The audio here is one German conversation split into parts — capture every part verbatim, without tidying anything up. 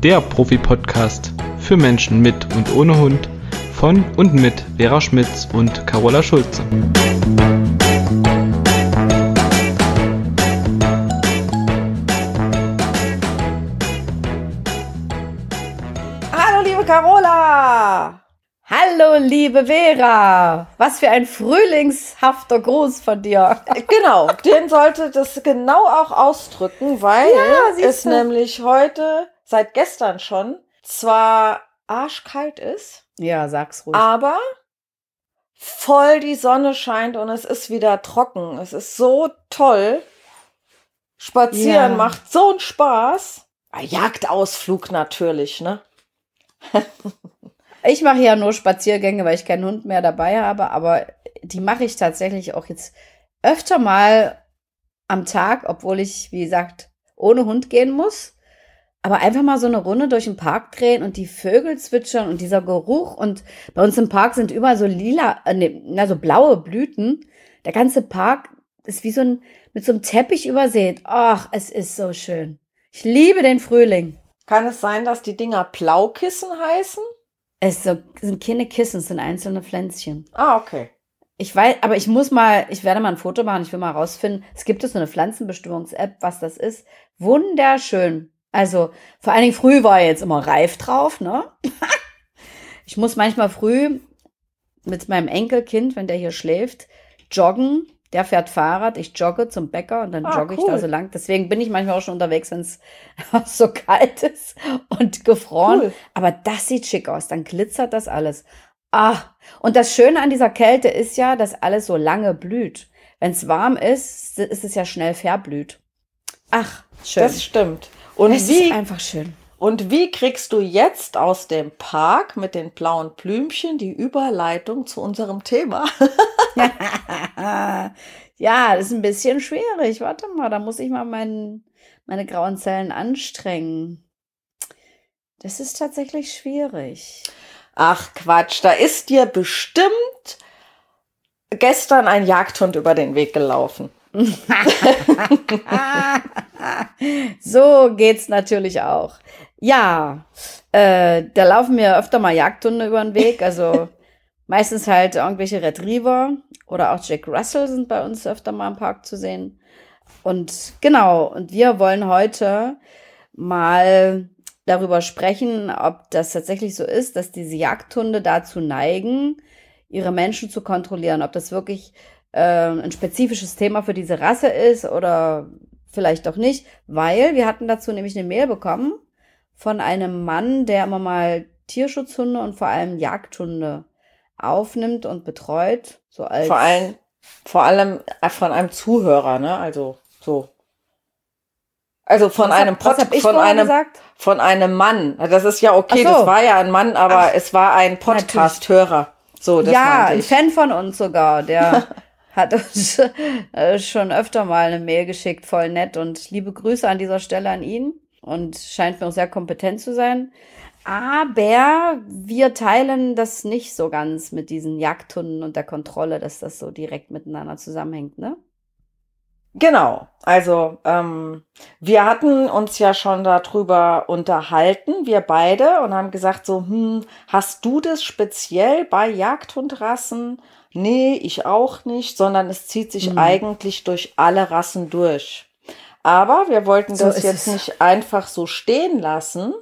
der Profi-Podcast für Menschen mit und ohne Hund von und mit Vera Schmitz und Carola Schulze. Hallo liebe Carola! Hallo liebe Vera! Was für ein frühlingshafter Gruß von dir. Genau, den sollte das genau auch ausdrücken, weil Ja, es du. nämlich heute, seit gestern schon, zwar arschkalt ist, Ja, sag's ruhig. aber voll die Sonne scheint und es ist wieder trocken. Es ist so toll. Spazieren Ja. macht so einen Spaß. Ein Jagdausflug natürlich, ne? Ich mache ja nur Spaziergänge, weil ich keinen Hund mehr dabei habe, aber die mache ich tatsächlich auch jetzt öfter mal am Tag, obwohl ich, wie gesagt, ohne Hund gehen muss. Aber einfach mal so eine Runde durch den Park drehen und die Vögel zwitschern und dieser Geruch. Und bei uns im Park sind überall so lila, äh, nee, na, so blaue Blüten. Der ganze Park ist wie so ein, mit so einem Teppich übersät. Ach, es ist so schön. Ich liebe den Frühling. Kann es sein, dass die Dinger Plaukissen heißen? Es so, sind keine Kissen, es sind einzelne Pflänzchen. Ah, okay. Ich weiß, aber ich muss mal, ich werde mal ein Foto machen, ich will mal rausfinden. Es gibt so eine Pflanzenbestimmungs-App, was das ist. Wunderschön. Also, vor allen Dingen früh war jetzt immer reif drauf, ne? Ich muss manchmal früh mit meinem Enkelkind, wenn der hier schläft, joggen. Der fährt Fahrrad, ich jogge zum Bäcker und dann Ah, jogge ich cool. da so lang. Deswegen bin ich manchmal auch schon unterwegs, wenn es so kalt ist und gefroren. Cool. Aber das sieht schick aus, dann glitzert das alles. Ah, und das Schöne an dieser Kälte ist ja, dass alles so lange blüht. Wenn es warm ist, ist es ja schnell verblüht. Ach, schön. Das stimmt. Und es wie, ist einfach schön. und wie kriegst du jetzt aus dem Park mit den blauen Blümchen die Überleitung zu unserem Thema? Ja, das ist ein bisschen schwierig. Warte mal, da muss ich mal mein, meine grauen Zellen anstrengen. Das ist tatsächlich schwierig. Ach Quatsch, da ist dir bestimmt gestern ein Jagdhund über den Weg gelaufen. So geht's natürlich auch. Ja, äh, da laufen mir öfter mal Jagdhunde über den Weg. Also meistens halt irgendwelche Retriever oder auch Jack Russell sind bei uns öfter mal im Park zu sehen. Und genau, und wir wollen heute mal darüber sprechen, ob das tatsächlich so ist, dass diese Jagdhunde dazu neigen, ihre Menschen zu kontrollieren. Ob das wirklich äh, ein spezifisches Thema für diese Rasse ist oder vielleicht doch nicht. Weil wir hatten dazu nämlich eine Mail bekommen von einem Mann, der immer mal Tierschutzhunde und vor allem Jagdhunde aufnimmt und betreut. So als Vor allem, vor allem von einem Zuhörer, ne? Also so. Also von Was hab- einem was hab ich von vorher einem gesagt? von einem Mann. Das ist ja okay, Ach so. das war ja ein Mann, aber Ach, es war ein Podcast-Hörer. So, das ja, meinte ein ich. Fan von uns sogar, der hat uns äh, schon öfter mal eine Mail geschickt, voll nett und liebe Grüße an dieser Stelle an ihn und scheint mir auch sehr kompetent zu sein. Aber wir teilen das nicht so ganz mit diesen Jagdhunden und der Kontrolle, dass das so direkt miteinander zusammenhängt, ne? Genau, also ähm, wir hatten uns ja schon darüber unterhalten, wir beide, und haben gesagt so, hm, hast du das speziell bei Jagdhundrassen? Nee, ich auch nicht, sondern es zieht sich Mhm. eigentlich durch alle Rassen durch. Aber wir wollten So das ist jetzt es. nicht einfach so stehen lassen.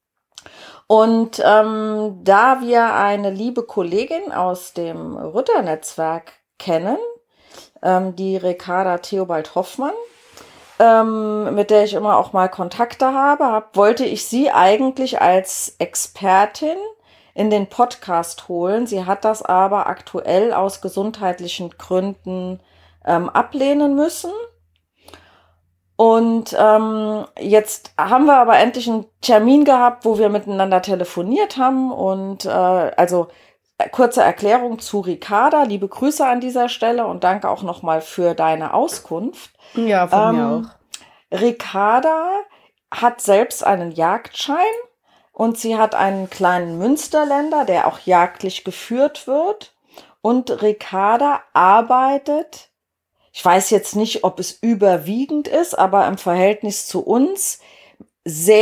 Und ähm, da wir eine liebe Kollegin aus dem Rütter-Netzwerk kennen, ähm, die Ricarda Theobald Hoffmann, ähm, mit der ich immer auch mal Kontakte habe, hab, wollte ich sie eigentlich als Expertin in den Podcast holen. Sie hat das aber aktuell aus gesundheitlichen Gründen ähm, ablehnen müssen. Und ähm, jetzt haben wir aber endlich einen Termin gehabt, wo wir miteinander telefoniert haben. Und äh, also äh, kurze Erklärung zu Ricarda. Liebe Grüße an dieser Stelle und danke auch nochmal für deine Auskunft. Ja, von mir Ähm, auch. Ricarda hat selbst einen Jagdschein und sie hat einen kleinen Münsterländer, der auch jagdlich geführt wird. Und Ricarda arbeitet, ich weiß jetzt nicht, ob es überwiegend ist, aber im Verhältnis zu uns sehr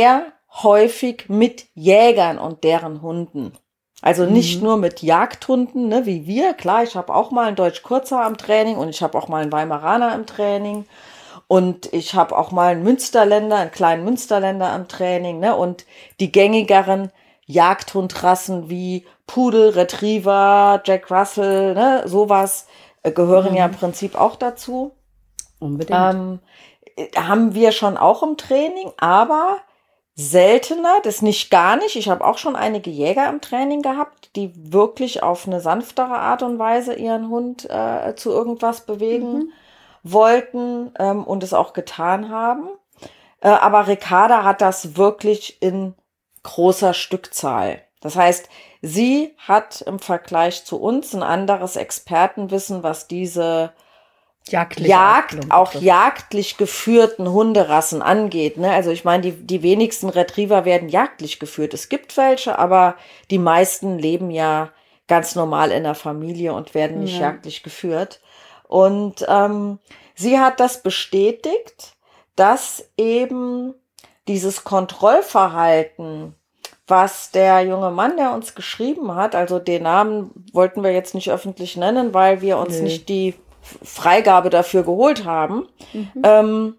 häufig mit Jägern und deren Hunden. Also nicht Mhm. nur mit Jagdhunden, ne, wie wir. Klar, ich habe auch mal einen Deutsch-Kurzer im Training und ich habe auch mal einen Weimaraner im Training. Und ich habe auch mal einen Münsterländer, einen kleinen Münsterländer im Training, ne? Und die gängigeren Jagdhundrassen wie Pudel, Retriever, Jack Russell, ne? Sowas äh, gehören ja im Mhm. Prinzip auch dazu. Unbedingt. Ähm, äh, haben wir schon auch im Training, aber seltener, das nicht gar nicht. Ich habe auch schon einige Jäger im Training gehabt, die wirklich auf eine sanftere Art und Weise ihren Hund äh, zu irgendwas bewegen Mhm. wollten ähm, und es auch getan haben. Äh, aber Ricarda hat das wirklich in großer Stückzahl. Das heißt, sie hat im Vergleich zu uns ein anderes Expertenwissen, was diese Jagdliche Jagd, Ausbildung auch betrifft. jagdlich geführten Hunderassen angeht. Ne? Also ich meine, die, die wenigsten Retriever werden jagdlich geführt. Es gibt welche, aber die meisten leben ja ganz normal in der Familie und werden nicht Ja. jagdlich geführt. Und ähm, sie hat das bestätigt, dass eben dieses Kontrollverhalten, was der junge Mann, der uns geschrieben hat, also den Namen wollten wir jetzt nicht öffentlich nennen, weil wir uns Nö. nicht die Freigabe dafür geholt haben. Mhm. Ähm,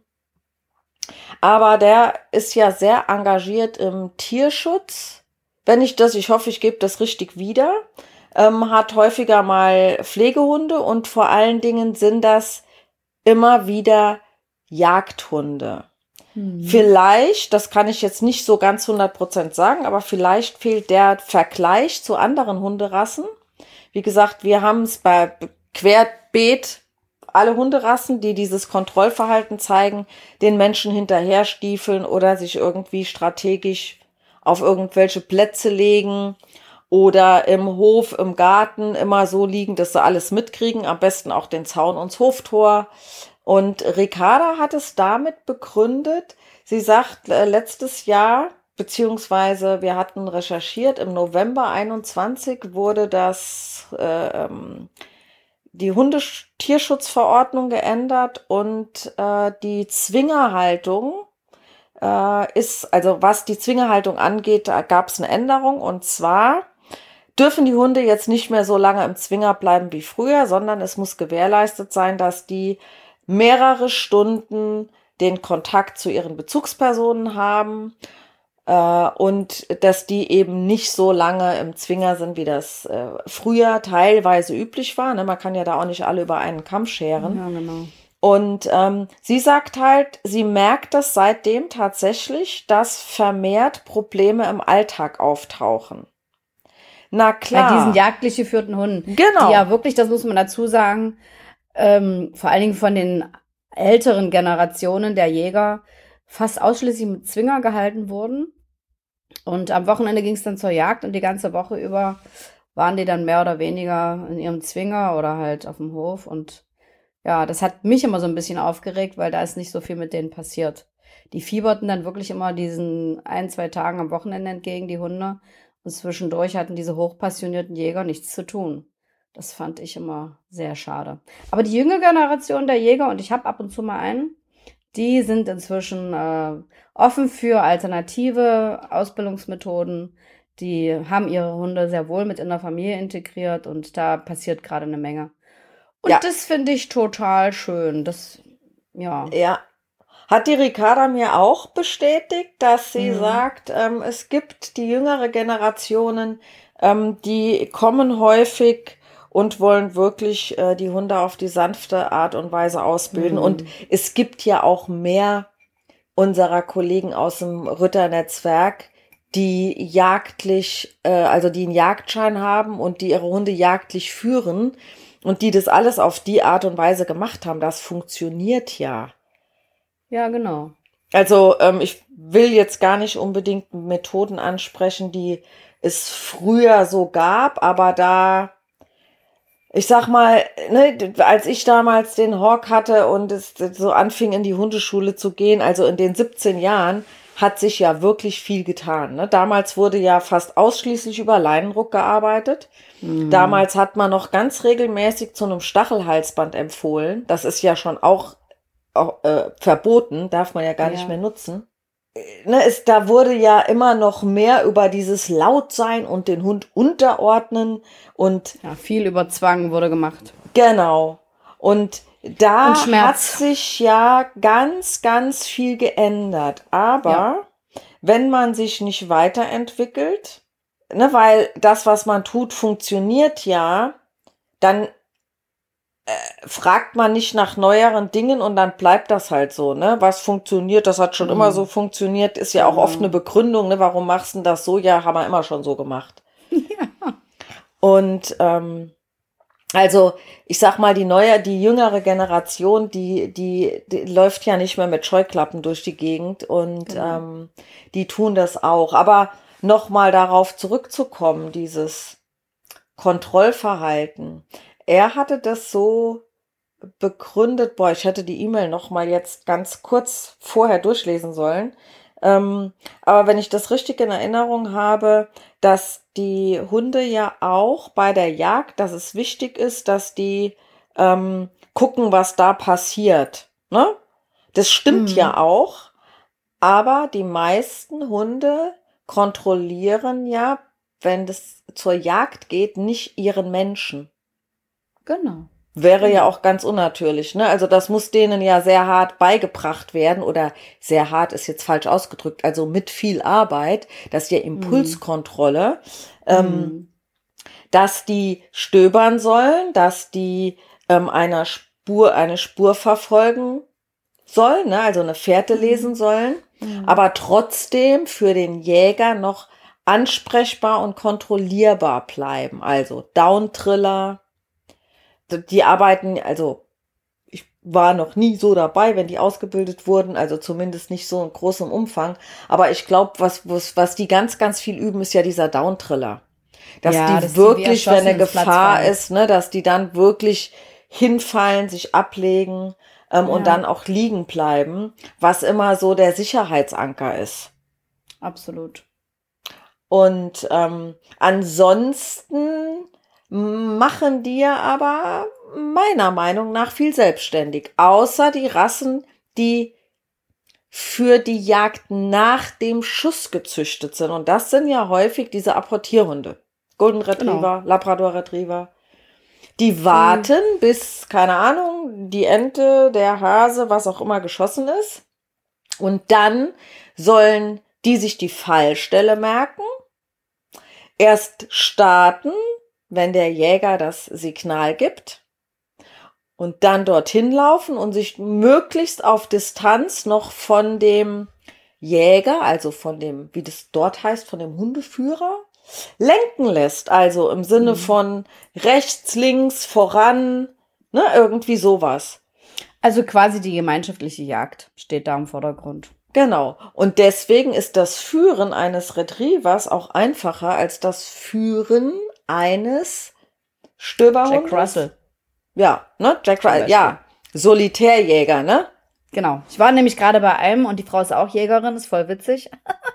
aber der ist ja sehr engagiert im Tierschutz. Wenn ich das, ich hoffe, ich gebe das richtig wieder, ähm, hat häufiger mal Pflegehunde und vor allen Dingen sind das immer wieder Jagdhunde. Mhm. Vielleicht, das kann ich jetzt nicht so ganz hundert Prozent sagen, aber vielleicht fehlt der Vergleich zu anderen Hunderassen. Wie gesagt, wir haben es bei querbeet alle Hunderassen, die dieses Kontrollverhalten zeigen, den Menschen hinterher stiefeln oder sich irgendwie strategisch auf irgendwelche Plätze legen oder im Hof, im Garten immer so liegen, dass sie alles mitkriegen, am besten auch den Zaun und das Hoftor. Und Ricarda hat es damit begründet, sie sagt, äh, letztes Jahr, beziehungsweise wir hatten recherchiert, im November einundzwanzig wurde das, äh, ähm, die Hundetierschutzverordnung geändert und äh, die Zwingerhaltung äh, ist, also was die Zwingerhaltung angeht, da gab es eine Änderung und zwar dürfen die Hunde jetzt nicht mehr so lange im Zwinger bleiben wie früher, sondern es muss gewährleistet sein, dass die mehrere Stunden den Kontakt zu ihren Bezugspersonen haben äh, und dass die eben nicht so lange im Zwinger sind, wie das äh, früher teilweise üblich war. Ne? Man kann ja da auch nicht alle über einen Kamm scheren. Ja, genau. Und ähm, sie sagt halt, sie merkt das seitdem tatsächlich, dass vermehrt Probleme im Alltag auftauchen. Na Bei klar. diesen jagdlich geführten Hunden, Genau. die ja wirklich, das muss man dazu sagen, ähm, vor allen Dingen von den älteren Generationen der Jäger fast ausschließlich mit Zwinger gehalten wurden. Und am Wochenende ging es dann zur Jagd und die ganze Woche über waren die dann mehr oder weniger in ihrem Zwinger oder halt auf dem Hof. Und ja, das hat mich immer so ein bisschen aufgeregt, weil da ist nicht so viel mit denen passiert. Die fieberten dann wirklich immer diesen ein, zwei Tagen am Wochenende entgegen, die Hunde. Und zwischendurch hatten diese hochpassionierten Jäger nichts zu tun. Das fand ich immer sehr schade. Aber die jüngere Generation der Jäger, und ich habe ab und zu mal einen, die sind inzwischen äh, offen für alternative Ausbildungsmethoden. Die haben ihre Hunde sehr wohl mit in der Familie integriert und da passiert gerade eine Menge. Und Ja. das finde ich total schön. Das, ja. Ja. Hat die Ricarda mir auch bestätigt, dass sie Mhm. sagt, ähm, es gibt die jüngere Generationen, ähm, die kommen häufig und wollen wirklich äh, die Hunde auf die sanfte Art und Weise ausbilden. Mhm. Und es gibt ja auch mehr unserer Kollegen aus dem Ritternetzwerk, die jagdlich, äh, also die einen Jagdschein haben und die ihre Hunde jagdlich führen und die das alles auf die Art und Weise gemacht haben. Das funktioniert ja. Ja, genau. Also ähm, ich will jetzt gar nicht unbedingt Methoden ansprechen, die es früher so gab, aber da, ich sag mal, ne, als ich damals den Hawk hatte und es so anfing in die Hundeschule zu gehen, also in den siebzehn Jahren, hat sich ja wirklich viel getan. Ne? Damals wurde ja fast ausschließlich über Leinenruck gearbeitet. Mhm. Damals hat man noch ganz regelmäßig zu einem Stachelhalsband empfohlen. Das ist ja schon auch, auch äh, verboten, darf man ja gar Ja. nicht mehr nutzen. ne, es, da wurde ja immer noch mehr über dieses Lautsein und den Hund unterordnen und Ja, viel über Zwang wurde gemacht. genau. Und da Und Schmerz. hat sich ja ganz, ganz viel geändert. Aber Ja. wenn man sich nicht weiterentwickelt, ne, weil das, was man tut, funktioniert ja, dann äh, fragt man nicht nach neueren Dingen und dann bleibt das halt so, ne? Was funktioniert, das hat schon Mhm. immer so funktioniert, ist ja auch oft Genau. eine Begründung, ne? Warum machst du denn das so? Ja, haben wir immer schon so gemacht. Ja. Und ähm, also, ich sag mal, die neue, die jüngere Generation, die, die, die läuft ja nicht mehr mit Scheuklappen durch die Gegend und Genau. ähm, die tun das auch. Aber nochmal darauf zurückzukommen, dieses Kontrollverhalten. Er hatte das so begründet, boah, ich hätte die E-Mail nochmal jetzt ganz kurz vorher durchlesen sollen. Ähm, aber wenn ich das richtig in Erinnerung habe, dass die Hunde ja auch bei der Jagd, dass es wichtig ist, dass die ähm, gucken, was da passiert. Ne? Das stimmt Mhm. ja auch, aber die meisten Hunde kontrollieren ja, wenn es zur Jagd geht, nicht ihren Menschen. Genau. Wäre ja Genau. auch ganz unnatürlich, ne? Also das muss denen ja sehr hart beigebracht werden oder sehr hart ist jetzt falsch ausgedrückt, also mit viel Arbeit, dass die Impulskontrolle, ähm, Mhm. dass die stöbern sollen, dass die ähm, einer Spur, eine Spur verfolgen sollen, ne? Also eine Fährte Mhm. lesen sollen, Mhm. aber trotzdem für den Jäger noch ansprechbar und kontrollierbar bleiben. Also Downtriller, die arbeiten, also ich war noch nie so dabei, wenn die ausgebildet wurden, also zumindest nicht so in großem Umfang. Aber ich glaube, was, was, was die ganz, ganz viel üben, ist ja dieser Downtriller. Dass Ja, die dass die wie wirklich, wenn erschossen eine ins Platz Gefahr fallen. ist, ne, dass die dann wirklich hinfallen, sich ablegen ähm, und Ja, dann auch liegen bleiben, was immer so der Sicherheitsanker ist. absolut. Und ähm, ansonsten machen die ja aber meiner Meinung nach viel selbstständig. Außer die Rassen, die für die Jagd nach dem Schuss gezüchtet sind. Und das sind ja häufig diese Apportierhunde. Golden Retriever, Genau. Labrador Retriever. Die Die, warten, bis, keine Ahnung, die Ente, der Hase, was auch immer geschossen ist. Und dann sollen die sich die Fallstelle merken, erst starten, wenn der Jäger das Signal gibt und dann dorthin laufen und sich möglichst auf Distanz noch von dem Jäger, also von dem, wie das dort heißt, von dem Hundeführer, lenken lässt. Also im Sinne Mhm. von rechts, links, voran, ne, irgendwie sowas. Also quasi die gemeinschaftliche Jagd steht da im Vordergrund. Genau. Und deswegen ist das Führen eines Retrievers auch einfacher als das Führen eines Jack Stöberhundes. Russell Ja, ne? Jack zum Russell, Beispiel. ja. Solitärjäger, ne? Genau. Ich war nämlich gerade bei einem und die Frau ist auch Jägerin, ist voll witzig.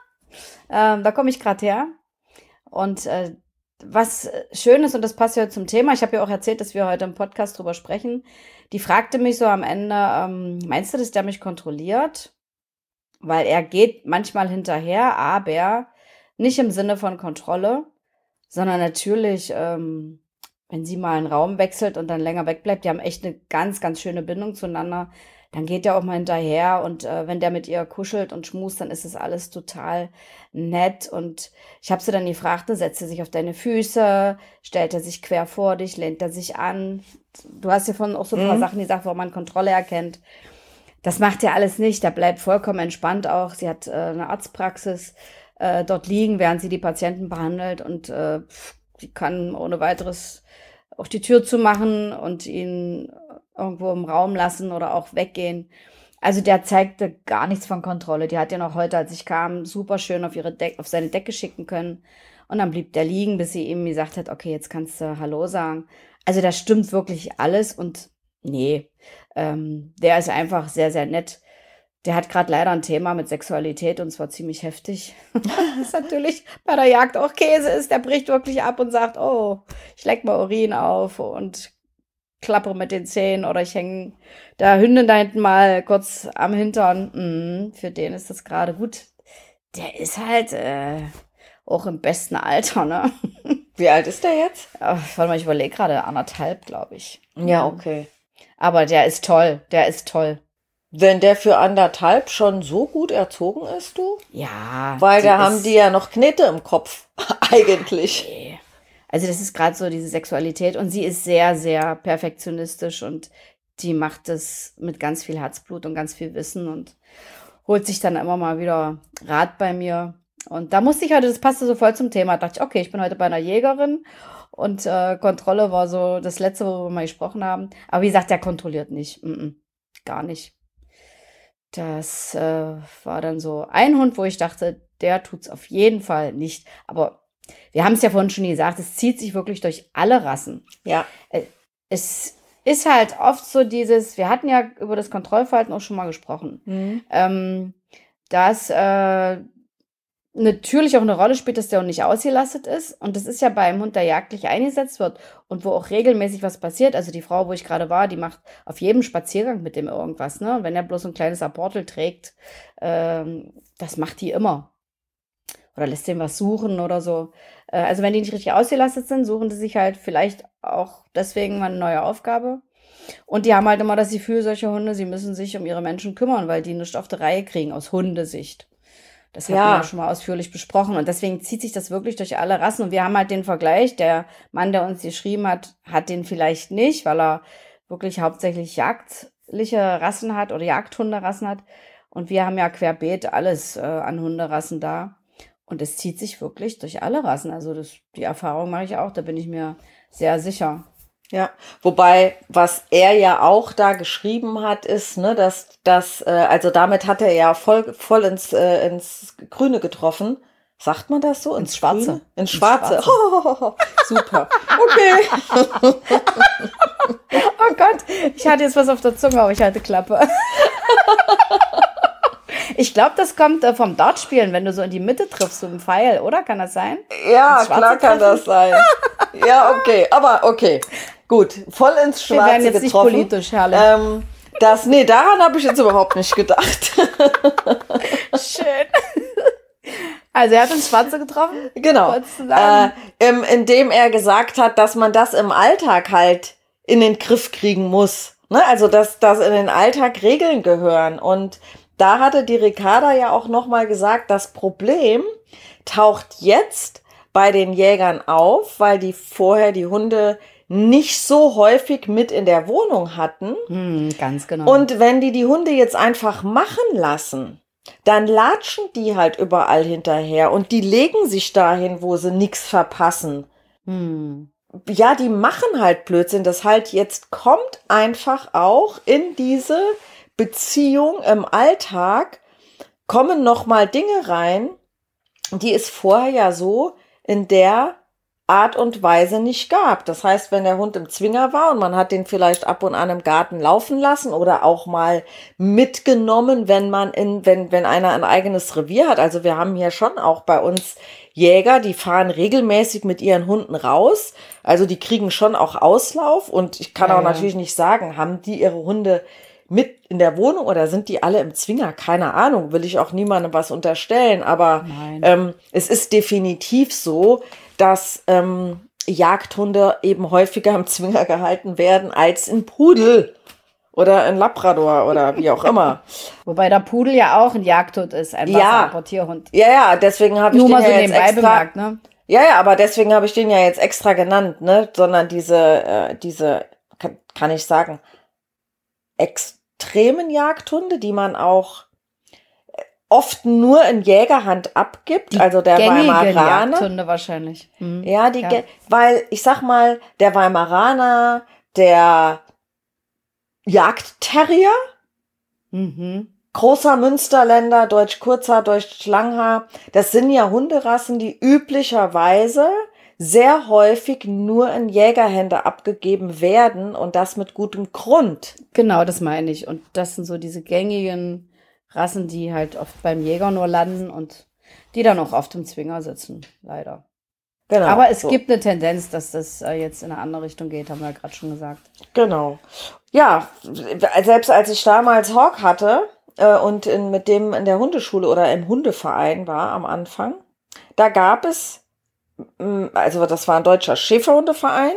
ähm, da komme ich gerade her. Und äh, was äh, schön ist, und das passt ja zum Thema, ich habe ja auch erzählt, dass wir heute im Podcast drüber sprechen, die fragte mich so am Ende, ähm, meinst du, dass der mich kontrolliert? Weil er geht manchmal hinterher, aber nicht im Sinne von Kontrolle, sondern natürlich, ähm, wenn sie mal einen Raum wechselt und dann länger wegbleibt, die haben echt eine ganz, ganz schöne Bindung zueinander, dann geht er auch mal hinterher und äh, wenn der mit ihr kuschelt und schmust, dann ist es alles total nett. Und ich habe sie dann gefragt, ne, setzt er sich auf deine Füße, stellt er sich quer vor dich, lehnt er sich an. Du hast ja von auch so ein paar Mhm. Sachen gesagt, wo man Kontrolle erkennt. Das macht er alles nicht. Der bleibt vollkommen entspannt auch. Sie hat äh, eine Arztpraxis äh, dort liegen, während sie die Patienten behandelt und äh, pff, sie kann ohne weiteres auch die Tür zumachen und ihn irgendwo im Raum lassen oder auch weggehen. Also der zeigte gar nichts von Kontrolle. Die hat ja noch heute, als ich kam, super schön auf ihre Deck, auf seine Decke schicken können. Und dann blieb der liegen, bis sie ihm gesagt hat, okay, jetzt kannst du Hallo sagen. Also da stimmt wirklich alles und nee, ähm, der ist einfach sehr, sehr nett. Der hat gerade leider ein Thema mit Sexualität und zwar ziemlich heftig. Das ist natürlich bei der Jagd auch Käse ist. Der bricht wirklich ab und sagt, oh, ich leck mal Urin auf und klappere mit den Zähnen oder ich hänge der Hündin da hinten mal kurz am Hintern. Mhm, für den ist das gerade gut. Der ist halt äh, auch im besten Alter, ne? Wie alt ist der jetzt? Ach, warte mal, ich überlege gerade, anderthalb, glaube ich. Ja, okay. Aber der ist toll, der ist toll. Wenn der für anderthalb schon so gut erzogen ist, du? Ja. Weil die da haben ist- die ja noch Knete im Kopf, eigentlich. Nee. Also das ist gerade so diese Sexualität und sie ist sehr, sehr perfektionistisch und die macht das mit ganz viel Herzblut und ganz viel Wissen und holt sich dann immer mal wieder Rat bei mir. Und da musste ich heute, das passte so voll zum Thema, dachte ich, okay, ich bin heute bei einer Jägerin und äh, Kontrolle war so das Letzte, worüber wir mal gesprochen haben. Aber wie gesagt, der kontrolliert nicht. Mm-mm, gar nicht. Das äh, war dann so ein Hund, wo ich dachte, der tut's auf jeden Fall nicht. Aber wir haben es ja vorhin schon gesagt, es zieht sich wirklich durch alle Rassen. Ja. Es ist halt oft so dieses, wir hatten ja über das Kontrollverhalten auch schon mal gesprochen, Mhm. ähm, dass äh, natürlich auch eine Rolle spielt, dass der Hund nicht ausgelastet ist. Und das ist ja bei einem Hund, der jagdlich eingesetzt wird und wo auch regelmäßig was passiert. Also die Frau, wo ich gerade war, die macht auf jedem Spaziergang mit dem irgendwas. Ne? Und wenn er bloß ein kleines Apportel trägt, ähm, das macht die immer. Oder lässt den was suchen oder so. Äh, also wenn die nicht richtig ausgelastet sind, suchen die sich halt vielleicht auch deswegen mal eine neue Aufgabe. Und die haben halt immer das Gefühl, solche Hunde, sie müssen sich um ihre Menschen kümmern, weil die nichts auf die Reihe kriegen, aus Hundesicht. Das hatten Ja. wir ja schon mal ausführlich besprochen. Und deswegen zieht sich das wirklich durch alle Rassen. Und wir haben halt den Vergleich, der Mann, der uns geschrieben hat, hat den vielleicht nicht, weil er wirklich hauptsächlich jagdliche Rassen hat oder Jagdhunderassen hat. Und wir haben ja querbeet alles äh, an Hunderassen da. Und es zieht sich wirklich durch alle Rassen. Also das, die Erfahrung mache ich auch, da bin ich mir sehr sicher. Ja, wobei, was er ja auch da geschrieben hat, ist, ne, dass das, äh, also damit hat er ja voll, voll ins, äh, ins Grüne getroffen. Sagt man das so? Ins Schwarze. Grüne? Ins Ins Schwarze. Schwarze. Super. Okay. Oh Gott, ich hatte jetzt was auf der Zunge, aber ich halte Klappe. Ich glaube, das kommt äh, vom Dartspielen, wenn du so in die Mitte triffst, so im Pfeil, oder? Kann das sein? Ja, Ins Schwarze klar kann treffen? das sein. Ja, okay. Aber okay. Gut. Voll ins Wir Schwarze werden jetzt nicht getroffen. politisch, herrlich. Ähm, das, nee, daran habe ich jetzt überhaupt nicht gedacht. Schön. Also er hat ins Schwarze getroffen? Genau. Wolltest du sagen? Äh, ähm, indem er gesagt hat, dass man das im Alltag halt in den Griff kriegen muss. Ne? Also, dass, dass in den Alltag Regeln gehören. Und da hatte die Ricarda ja auch nochmal gesagt, das Problem taucht jetzt bei den Jägern auf, weil die vorher die Hunde nicht so häufig mit in der Wohnung hatten. Hm, ganz genau. Und wenn die die Hunde jetzt einfach machen lassen, dann latschen die halt überall hinterher und die legen sich dahin, wo sie nichts verpassen. hm. Ja, die machen halt Blödsinn. Das halt jetzt kommt einfach auch in diese Beziehung im Alltag, kommen noch mal Dinge rein, die es vorher ja so in der Art und Weise nicht gab. Das heißt, wenn der Hund im Zwinger war und man hat den vielleicht ab und an im Garten laufen lassen oder auch mal mitgenommen, wenn man in, wenn, wenn einer ein eigenes Revier hat. Also wir haben hier schon auch bei uns Jäger, die fahren regelmäßig mit ihren Hunden raus. Also die kriegen schon auch Auslauf und ich kann Ja, auch ja. natürlich nicht sagen, haben die ihre Hunde mit in der Wohnung oder sind die alle im Zwinger? Keine Ahnung, will ich auch niemandem was unterstellen, aber Nein. ähm, es ist definitiv so, dass ähm, Jagdhunde eben häufiger im Zwinger gehalten werden als ein Pudel oder ein Labrador oder wie auch immer. Wobei der Pudel ja auch ein Jagdhund ist, ein Ja. Wasserapportierhund. Ja, ja, deswegen habe ich Nur den mal so ja jetzt nebenbei extra. bemerkt, ne? Ja, ja, aber deswegen habe ich den ja jetzt extra genannt, ne? Sondern diese, äh, diese, kann, kann ich sagen, extremen Jagdhunde, die man auch oft nur in Jägerhand abgibt, also der Gängigen Weimaraner. Jagdhunde wahrscheinlich. Mhm. Ja, die, Ja. Ge- weil ich sag mal, der Weimaraner, der Jagdterrier, Mhm. großer Münsterländer, Deutsch Kurzhaar, Deutsch Langhaar, das sind ja Hunderassen, die üblicherweise sehr häufig nur in Jägerhände abgegeben werden und das mit gutem Grund. Genau, das meine ich. Und das sind so diese gängigen Rassen, die halt oft beim Jäger nur landen und die dann auch oft im Zwinger sitzen, leider. Genau. Aber es so. gibt eine Tendenz, dass das äh, jetzt in eine andere Richtung geht, haben wir ja gerade schon gesagt. Genau. Ja, selbst als ich damals Hawk hatte äh, und in, mit dem in der Hundeschule oder im Hundeverein war am Anfang, da gab es, mh, also das war ein deutscher Schäferhundeverein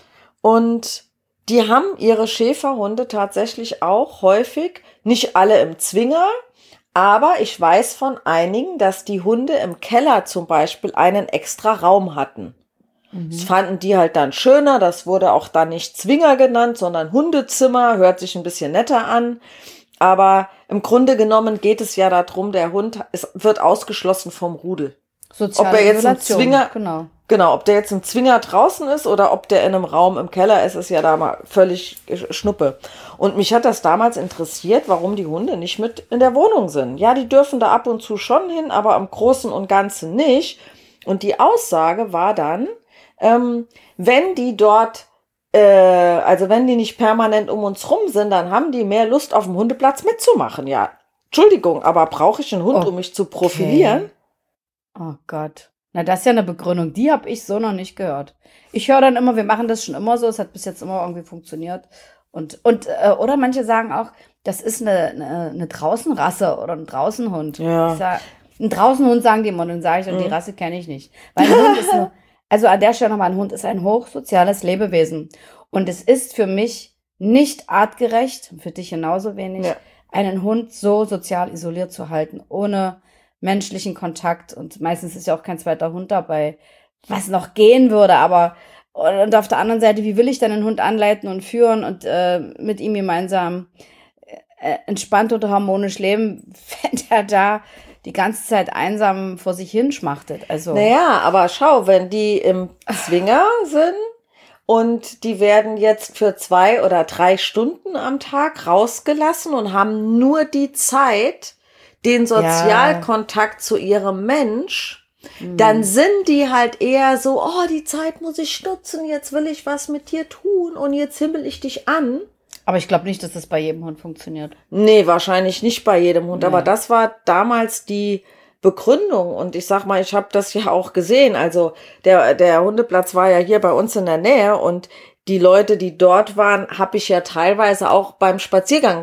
und die haben ihre Schäferhunde tatsächlich auch häufig, nicht alle im Zwinger, aber ich weiß von einigen, dass die Hunde im Keller zum Beispiel einen extra Raum hatten. Mhm. Das fanden die halt dann schöner. Das wurde auch dann nicht Zwinger genannt, sondern Hundezimmer. Hört sich ein bisschen netter an. Aber im Grunde genommen geht es ja darum, der Hund ist, wird ausgeschlossen vom Rudel. Soziale ob er jetzt im Isolation, Zwinger, genau. Genau, ob der jetzt im Zwinger draußen ist oder ob der in einem Raum im Keller ist, ist ja da mal völlig Schnuppe. Und mich hat das damals interessiert, warum die Hunde nicht mit in der Wohnung sind. Ja, die dürfen da ab und zu schon hin, aber im Großen und Ganzen nicht. Und die Aussage war dann, ähm, wenn die dort, äh, also wenn die nicht permanent um uns rum sind, dann haben die mehr Lust auf dem Hundeplatz mitzumachen. Ja, Entschuldigung, aber brauche ich einen Hund, Okay. um mich zu profilieren? Oh Gott. Na, das ist ja eine Begründung, die habe ich so noch nicht gehört. Ich höre dann immer, wir machen das schon immer so, es hat bis jetzt immer irgendwie funktioniert. Und, und äh, oder manche sagen auch, das ist eine, eine, eine Draußenrasse oder ein Draußenhund. Ja. Ich sag, ein Draußenhund sagen die immer, und dann sage ich, und die Mhm. Rasse kenne ich nicht. Weil ein Hund ist eine, also an der Stelle nochmal, ein Hund ist ein hochsoziales Lebewesen. Und es ist für mich nicht artgerecht, für dich genauso wenig, Ja. einen Hund so sozial isoliert zu halten, ohne menschlichen Kontakt. Und meistens ist ja auch kein zweiter Hund dabei, was noch gehen würde. Aber und auf der anderen Seite, wie will ich dann einen Hund anleiten und führen und äh, mit ihm gemeinsam äh, entspannt oder harmonisch leben, wenn der da die ganze Zeit einsam vor sich hin schmachtet. Also Naja, aber schau, wenn die im Zwinger sind und die werden jetzt für zwei oder drei Stunden am Tag rausgelassen und haben nur die Zeit, den Sozialkontakt zu ihrem Mensch, dann sind die halt eher so, oh, die Zeit muss ich nutzen, jetzt will ich was mit dir tun und jetzt himmel ich dich an. aber ich glaube nicht, dass das bei jedem Hund funktioniert. Nee, wahrscheinlich nicht bei jedem Hund, Nee. aber das war damals die Begründung und ich sag mal, ich habe das ja auch gesehen, also der, der Hundeplatz war ja hier bei uns in der Nähe und die Leute, die dort waren, habe ich ja teilweise auch beim Spaziergang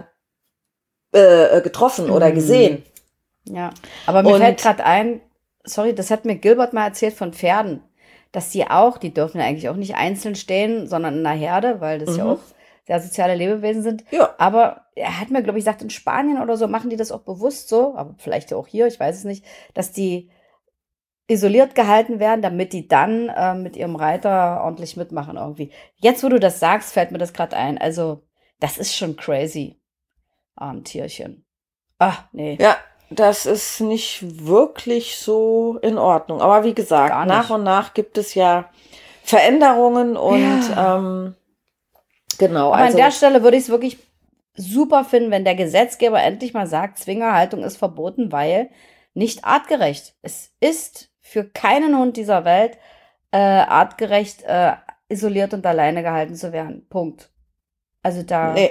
äh, getroffen oder Mhm. gesehen. Ja, aber mir Und- fällt gerade ein, sorry, das hat mir Gilbert mal erzählt von Pferden, dass die auch, die dürfen ja eigentlich auch nicht einzeln stehen, sondern in einer Herde, weil das ja Mhm. auch sehr soziale Lebewesen sind. Ja. Aber er hat mir, glaube ich, gesagt, in Spanien oder so machen die das auch bewusst so, aber vielleicht auch hier, ich weiß es nicht, dass die isoliert gehalten werden, damit die dann äh, mit ihrem Reiter ordentlich mitmachen irgendwie. Jetzt, wo du das sagst, fällt mir das gerade ein. Also, das ist schon crazy. Arm Tierchen. Ah, nee. Ja, das ist nicht wirklich so in Ordnung. Aber wie Gar gesagt, nicht. nach und nach gibt es ja Veränderungen und ähm, genau. Aber also, an der Stelle würde ich es wirklich super finden, wenn der Gesetzgeber endlich mal sagt, Zwingerhaltung ist verboten, weil nicht artgerecht. Es ist für keinen Hund dieser Welt äh, artgerecht, äh, isoliert und alleine gehalten zu werden. Punkt. Also da nee.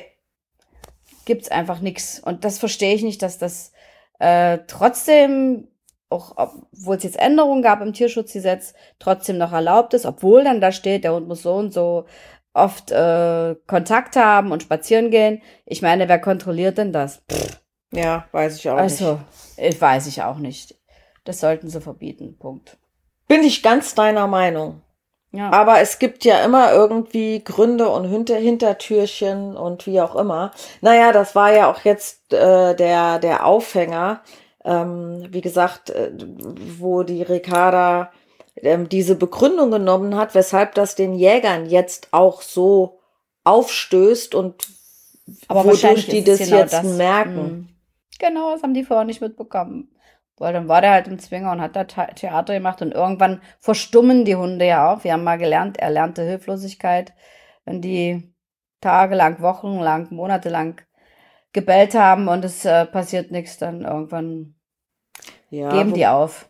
gibt's einfach nichts. Und das verstehe ich nicht, dass das äh, trotzdem, auch obwohl es jetzt Änderungen gab im Tierschutzgesetz, trotzdem noch erlaubt ist, obwohl dann da steht, der Hund muss so und so oft äh, Kontakt haben und spazieren gehen. Ich meine, wer kontrolliert denn das? Pff, Ja, weiß ich auch also, nicht. ich weiß ich auch nicht. Das sollten sie verbieten. Punkt. Bin ich ganz deiner Meinung. Ja. Aber es gibt ja immer irgendwie Gründe und Hinter Hintertürchen und wie auch immer. Naja, das war ja auch jetzt äh, der, der Aufhänger, ähm, wie gesagt, äh, wo die Ricarda ähm, diese Begründung genommen hat, weshalb das den Jägern jetzt auch so aufstößt und Aber wodurch wahrscheinlich die ist es das genau jetzt das. merken. Mhm. Genau, das haben die vorher nicht mitbekommen. Weil dann war der halt im Zwinger und hat da The- Theater gemacht und irgendwann verstummen die Hunde ja auch. Wir haben mal gelernt, erlernte Hilflosigkeit, wenn die tagelang, wochenlang, monatelang gebellt haben und es äh, passiert nichts, dann irgendwann Ja, geben wo- die auf.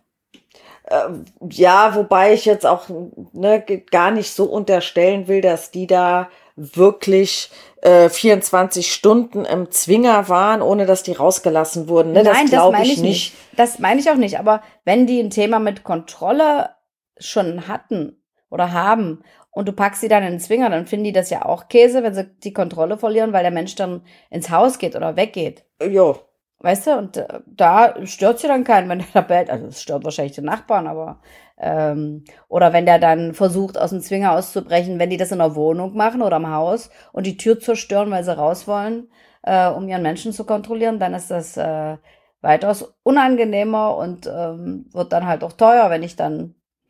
Ja, wobei ich jetzt auch ne, ge- gar nicht so unterstellen will, dass die da wirklich äh, vierundzwanzig Stunden im Zwinger waren, ohne dass die rausgelassen wurden. Ne? Nein, das das glaube meine ich ich nicht. Das meine ich auch nicht. Aber wenn die ein Thema mit Kontrolle schon hatten oder haben und du packst sie dann in den Zwinger, dann finden die das ja auch Käse, wenn sie die Kontrolle verlieren, weil der Mensch dann ins Haus geht oder weggeht. Jo. Weißt du, und äh, da stört sie dann keinen, wenn der da bellt. Also es stört wahrscheinlich den Nachbarn, aber ähm, oder wenn der dann versucht, aus dem Zwinger auszubrechen, wenn die das in der Wohnung machen oder im Haus und die Tür zerstören, weil sie raus wollen, äh, um ihren Menschen zu kontrollieren, dann ist das äh, weitaus unangenehmer und ähm, wird dann halt auch teuer, wenn ich dann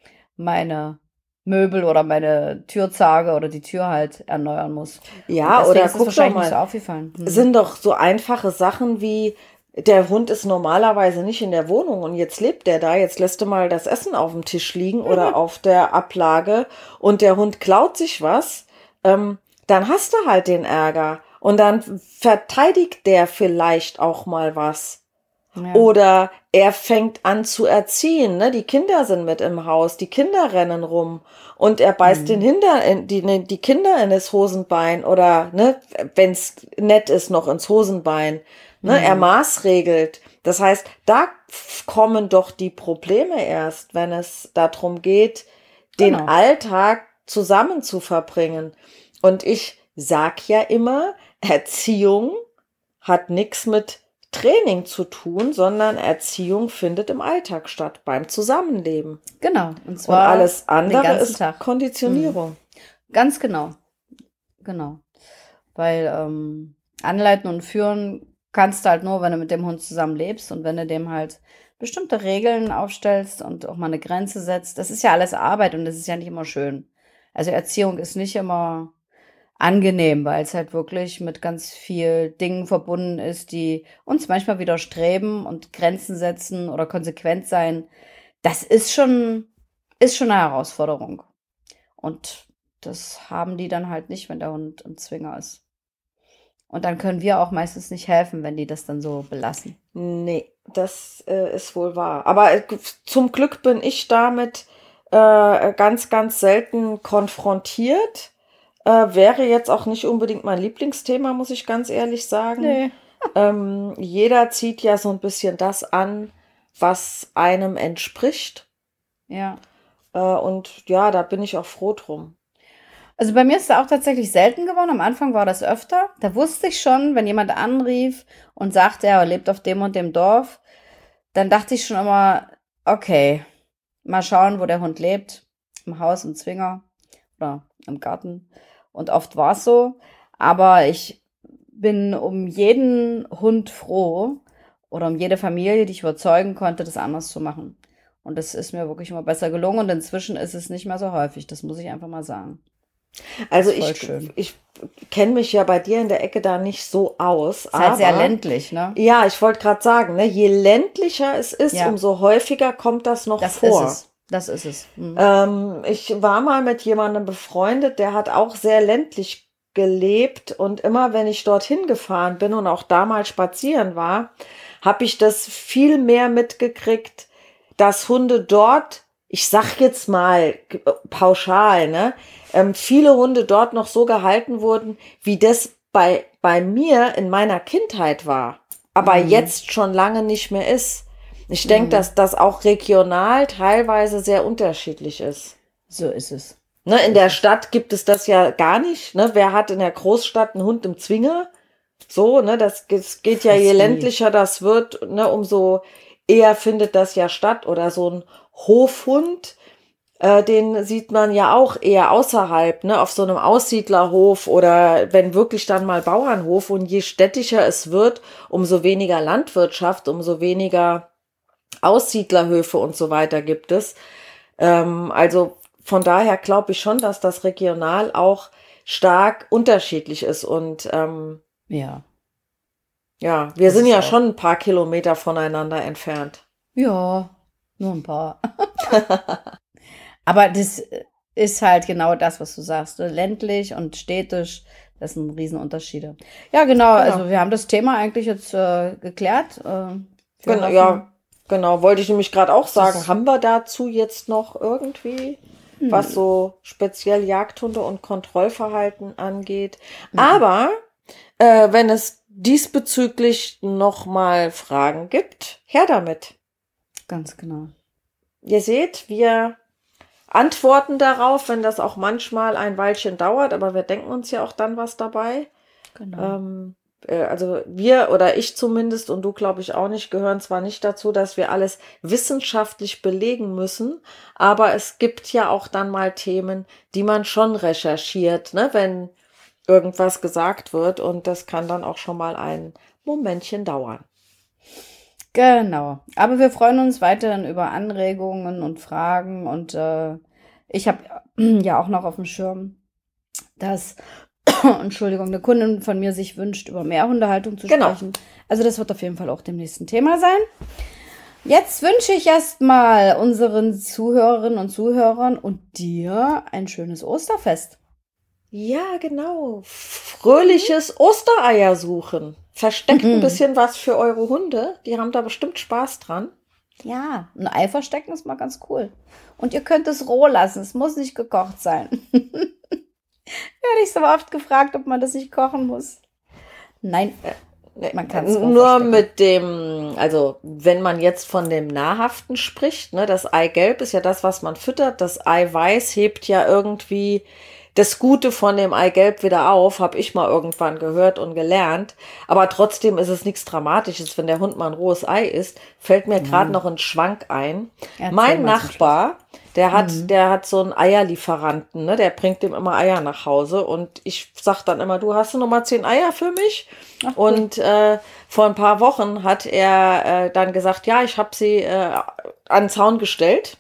meine Möbel oder meine Türzarge oder die Tür halt erneuern muss. Ja, Und deswegen oder ist es guck doch wahrscheinlich nicht so mal, aufgefallen. Hm. sind doch so einfache Sachen wie, der Hund ist normalerweise nicht in der Wohnung und jetzt lebt der da, jetzt lässt du mal das Essen auf dem Tisch liegen oder auf der Ablage und der Hund klaut sich was, ähm, dann hast du halt den Ärger und dann verteidigt der vielleicht auch mal was. Ja. Oder er fängt an zu erziehen, ne? Die Kinder sind mit im Haus, die Kinder rennen rum und er beißt Mhm. den Hinder in, die, die Kinder in das Hosenbein oder, ne, wenn es nett ist, noch ins Hosenbein. Ne? Mhm. Er maßregelt. Das heißt, da kommen doch die Probleme erst, wenn es darum geht, den Genau. Alltag zusammen zu verbringen. Und ich sag ja immer, Erziehung hat nichts mit Training zu tun, sondern Erziehung findet im Alltag statt, beim Zusammenleben. Genau. Und Und zwar alles den andere ganzen ist Tag. Konditionierung. Ganz genau. Genau. Weil ähm, anleiten und führen kannst du halt nur, wenn du mit dem Hund zusammen lebst und wenn du dem halt bestimmte Regeln aufstellst und auch mal eine Grenze setzt. Das ist ja alles Arbeit und das ist ja nicht immer schön. Also Erziehung ist nicht immer angenehm, weil es halt wirklich mit ganz viel Dingen verbunden ist, die uns manchmal widerstreben und Grenzen setzen oder konsequent sein. Das ist schon, ist schon eine Herausforderung. Und das haben die dann halt nicht, wenn der Hund im Zwinger ist. Und dann können wir auch meistens nicht helfen, wenn die das dann so belassen. Nee, das äh, ist wohl wahr. Aber äh, zum Glück bin ich damit äh, ganz, ganz selten konfrontiert. Äh, wäre jetzt auch nicht unbedingt mein Lieblingsthema, muss ich ganz ehrlich sagen. Nee. Ähm, jeder zieht ja so ein bisschen das an, was einem entspricht. Ja. Äh, und ja, da bin ich auch froh drum. Also bei mir ist es auch tatsächlich selten geworden. Am Anfang war das öfter. Da wusste ich schon, wenn jemand anrief und sagte, er lebt auf dem und dem Dorf, dann dachte ich schon immer, okay, mal schauen, wo der Hund lebt. Im Haus, im Zwinger oder im Garten. Und oft war es so. Aber ich bin um jeden Hund froh oder um jede Familie, die ich überzeugen konnte, das anders zu machen. Und das ist mir wirklich immer besser gelungen. Und inzwischen ist es nicht mehr so häufig. Das muss ich einfach mal sagen. Also Ist voll ich, schön. ich kenne mich ja bei dir in der Ecke da nicht so aus. Ist halt sehr aber ländlich, ne? ja, ich wollte gerade sagen, ne, je ländlicher es ist, Ja. umso häufiger kommt das noch Das vor. ist es. Das ist es. Mhm. Ähm, ich war mal mit jemandem befreundet, der hat auch sehr ländlich gelebt und immer wenn ich dorthin gefahren bin und auch da mal spazieren war, habe ich das viel mehr mitgekriegt, dass Hunde dort, ich sag jetzt mal g- pauschal, ne, ähm, viele Hunde dort noch so gehalten wurden, wie das bei, bei mir in meiner Kindheit war, aber Mhm. jetzt schon lange nicht mehr ist. Ich denke, Mhm. dass das auch regional teilweise sehr unterschiedlich ist. So ist es. Ne, in der Stadt gibt es das ja gar nicht. Ne? Wer hat in der Großstadt einen Hund im Zwinger? So, ne, das, das geht ja, Fast je nie. ländlicher das wird, ne, umso eher findet das ja statt. Oder so ein Hofhund, äh, den sieht man ja auch eher außerhalb, ne, auf so einem Aussiedlerhof oder wenn wirklich dann mal Bauernhof. Und je städtischer es wird, umso weniger Landwirtschaft, umso weniger Aussiedlerhöfe und so weiter gibt es. Ähm, also von daher glaube ich schon, dass das regional auch stark unterschiedlich ist. Und ähm, Ja. ja, wir Das sind ist ja auch. schon ein paar Kilometer voneinander entfernt. Ja, nur ein paar. Aber das ist halt genau das, was du sagst. Ne? Ländlich und städtisch, das sind Riesenunterschiede. Ja, genau. Also wir haben das Thema eigentlich jetzt äh, geklärt. Äh, wir Genau, hoffen, ja, genau. Wollte ich nämlich gerade auch sagen, Das- haben wir dazu jetzt noch irgendwie, Hm. was so speziell Jagdhunde und Kontrollverhalten angeht. Mhm. Aber äh, wenn es diesbezüglich noch mal Fragen gibt, her damit. Ganz genau. Ihr seht, wir antworten darauf, wenn das auch manchmal ein Weilchen dauert, aber wir denken uns ja auch dann was dabei. Genau. Ähm, äh, also wir oder ich zumindest und du glaube ich auch nicht, gehören zwar nicht dazu, dass wir alles wissenschaftlich belegen müssen, aber es gibt ja auch dann mal Themen, die man schon recherchiert, ne, wenn irgendwas gesagt wird und das kann dann auch schon mal ein Momentchen dauern. Genau. Aber wir freuen uns weiterhin über Anregungen und Fragen und äh, ich habe ja auch noch auf dem Schirm, dass, Entschuldigung, eine Kundin von mir sich wünscht, über Mehrhundehaltung zu Genau. sprechen. Also das wird auf jeden Fall auch dem nächsten Thema sein. Jetzt wünsche ich erstmal unseren Zuhörerinnen und Zuhörern und dir ein schönes Osterfest. Ja, genau. Fröhliches Ostereier suchen. Versteckt ein Mhm. bisschen was für eure Hunde. Die haben da bestimmt Spaß dran. Ja, ein Ei verstecken ist mal ganz cool. Und ihr könnt es roh lassen, es muss nicht gekocht sein. Werde ich so oft gefragt, ob man das nicht kochen muss. Nein, man kann es roh Nur verstecken. mit dem, also wenn man jetzt von dem Nahrhaften spricht, ne, das Eigelb ist ja das, was man füttert. Das Eiweiß hebt ja irgendwie das Gute von dem Eigelb wieder auf, habe ich mal irgendwann gehört und gelernt. Aber trotzdem ist es nichts Dramatisches, wenn der Hund mal ein rohes Ei isst. Fällt mir gerade noch ein Schwank ein. Erzähl Mein mal zum Nachbar, der hat, der hat so einen Eierlieferanten, ne? Der bringt dem immer Eier nach Hause und ich sag dann immer, du hast du noch mal zehn Eier für mich? Ach, cool. Und äh, vor ein paar Wochen hat er äh, dann gesagt, ja, ich habe sie äh, an den Zaun gestellt.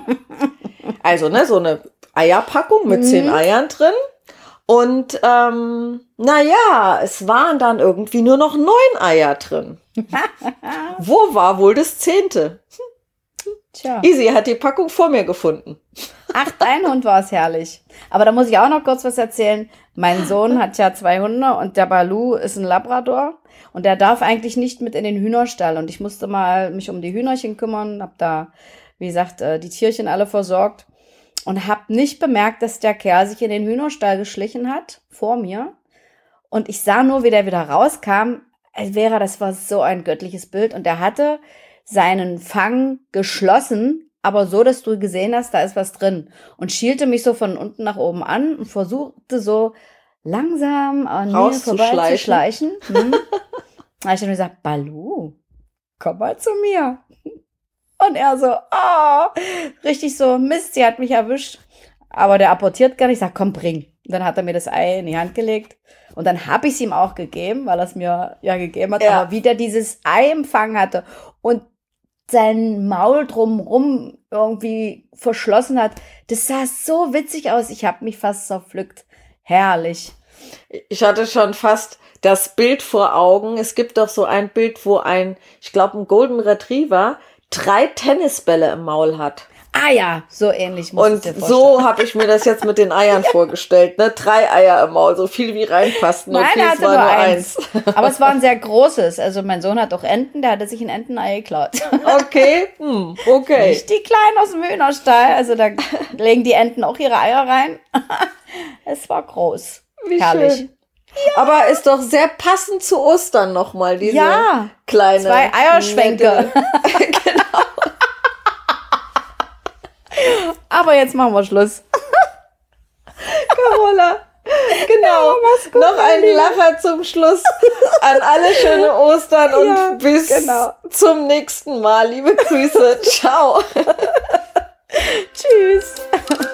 Also, ne, so eine Eierpackung mit zehn Eiern drin. Und ähm, naja, es waren dann irgendwie nur noch neun Eier drin. Wo war wohl das zehnte? Tja. Easy hat die Packung vor mir gefunden. Ach, dein Hund war es herrlich. Aber da muss ich auch noch kurz was erzählen. Mein Sohn hat ja zwei Hunde und der Balu ist ein Labrador. Und der darf eigentlich nicht mit in den Hühnerstall. Und ich musste mal mich um die Hühnerchen kümmern, hab da, wie gesagt, äh, die Tierchen alle versorgt. Und hab nicht bemerkt, dass der Kerl sich in den Hühnerstall geschlichen hat, vor mir. Und ich sah nur, wie der wieder rauskam. Als wäre, das war so ein göttliches Bild. Und er hatte seinen Fang geschlossen, aber so, dass du gesehen hast, da ist was drin. Und schielte mich so von unten nach oben an und versuchte so langsam an mir vorbeizuschleichen. Hm. Da habe ich dann gesagt, Balu, komm mal zu mir. Und er so, oh, richtig so, Mist, sie hat mich erwischt. Aber der apportiert gar nicht, ich sag, komm, bring. Und dann hat er mir das Ei in die Hand gelegt. Und dann habe ich es ihm auch gegeben, weil er es mir ja gegeben hat. Ja. Aber wie der dieses Ei empfangen hatte und sein Maul drumrum irgendwie verschlossen hat, das sah so witzig aus. Ich habe mich fast zerpflückt. Herrlich. Ich hatte schon fast das Bild vor Augen. Es gibt doch so ein Bild, wo ein, ich glaube, ein Golden Retriever drei Tennisbälle im Maul hat. Ah ja, so ähnlich muss Und ich dir vorstellen. so habe ich mir das jetzt mit den Eiern vorgestellt. Ne? Drei Eier im Maul, so viel wie reinpassten. Nein, Okay, er es hatte war nur nur eins. eins. Aber es war ein sehr großes. Also mein Sohn hat auch Enten, der hatte sich ein Entenei geklaut. Okay, hm, okay. Nicht die Kleinen aus dem Hühnerstall. Also da legen die Enten auch ihre Eier rein. Es war groß. Wie Herrlich. schön. Aber ist doch sehr passend zu Ostern nochmal, diese Ja, kleine zwei Eierschwenke. nette- Genau. Aber jetzt machen wir Schluss. Carola. Genau. Noch ein Lacher zum Schluss. An alle schöne Ostern und Ja, bis genau. zum nächsten Mal. Liebe Grüße. Ciao. Tschüss.